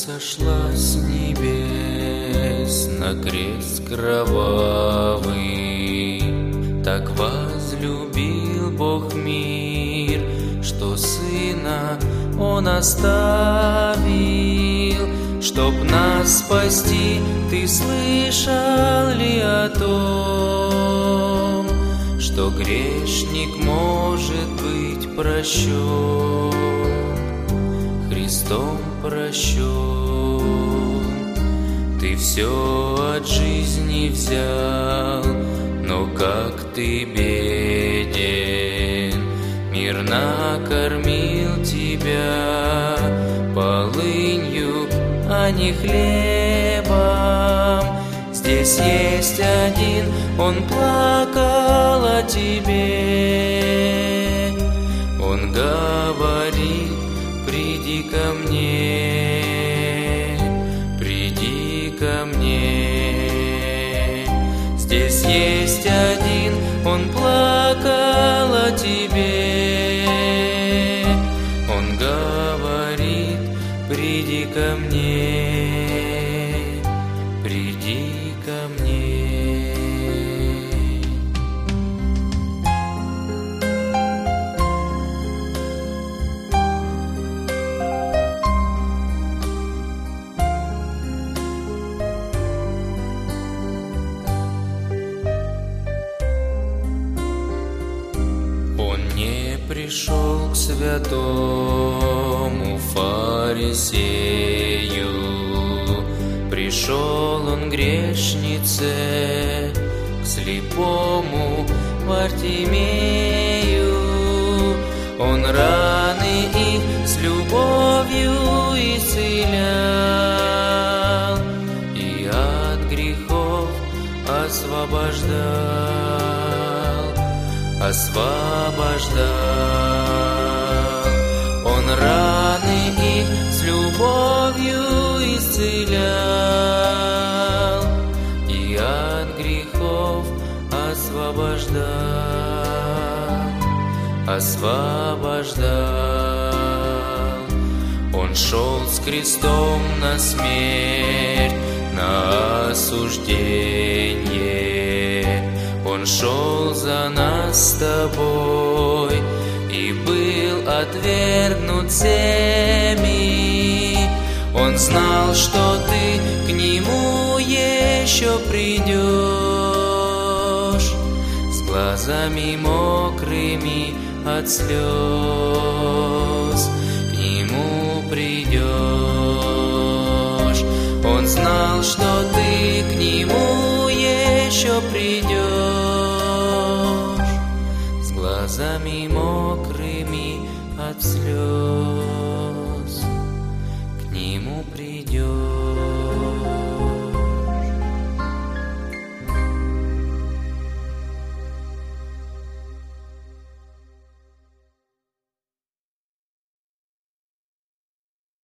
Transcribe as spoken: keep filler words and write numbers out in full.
сошла с небес на крест кровавый. Так возлюбил Бог мир, что Сына Он оставил, чтоб нас спасти. Ты слышал ли о том, что грешник может быть прощен, Христом прощен? Ты все от жизни взял, но как ты беден. Мир накормил тебя полынью, а не хлебом. Здесь есть один, Он плакал о тебе. Он говорит: приди ко мне, приди ко мне. Здесь есть один, Он плакал о тебе. Он говорит: приди ко мне, приди ко мне. Он не пришел к святому фарисею, пришел Он к грешнице, к слепому Вартимею. Он раны их с любовью исцелял и от грехов освобождал, освобождал. Он раны их с любовью исцелял и от грехов освобождал, освобождал. Он шел с крестом на смерть, на осуждение. Он шел за нас с тобой и был отвергнут всеми. Он знал, что ты к Нему еще придешь, с глазами мокрыми от слез к Нему придешь. Он знал, что ты к Нему еще придешь, с глазами мокрыми от слез к Нему придешь.